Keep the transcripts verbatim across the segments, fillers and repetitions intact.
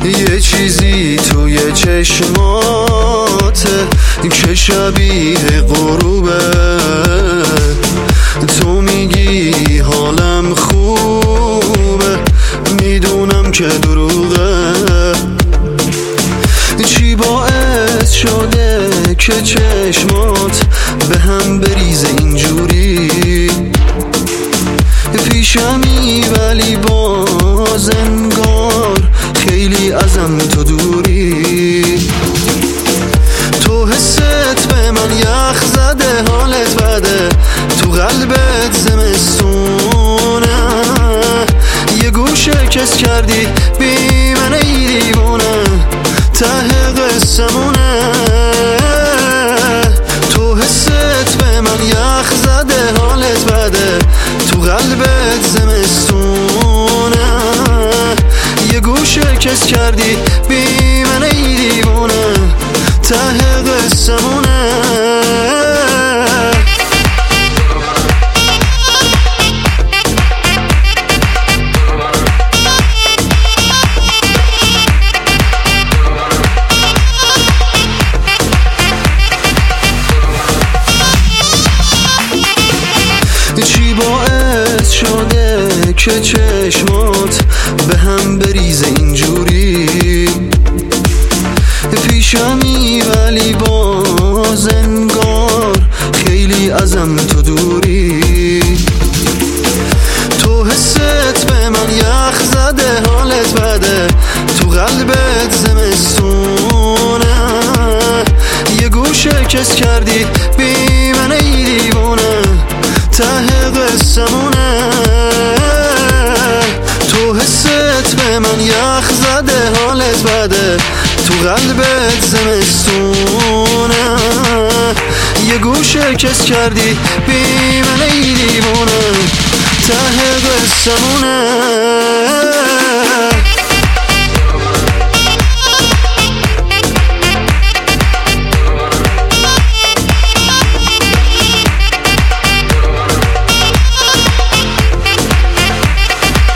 یه چیزی توی چشماته که شبیه غروبه، تو میگی حالم خوبه، میدونم که دروغه. چی باعث شده که چشمات به هم بریزه اینجوری؟ پیشمی ولی باز انگار خیلی ازم تو دوری. تو حست به من یخ زده، حالت بده، تو قلبت زمستونه، یه گوشه کس کردی بی من ای دیوونه، ته قصمونه. تو حست به من یخ زده، حالت بده، تو قلبت زمستونه، یه گوشه کس کردی بی من ای دیوونه، ته قصمونه. چی باعث شده که چشمات به هم بریزه اینجوری؟ پیشمی ولی باز انگار خیلی ازم تو دوری. تو حست به من یخ زده، حالت بده، تو قلبت زمستونه، یه گوشه کس کردی بی من ای دیوونه، ته قصمونه. تو حست به من یخ زده، حالت بده، تو قلبت زمستونه، یه گوشه کس کردی بی من ای دیوونه، ته قصمونه.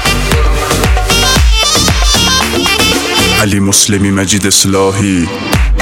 علی مسلمی، مجید اصلاحی.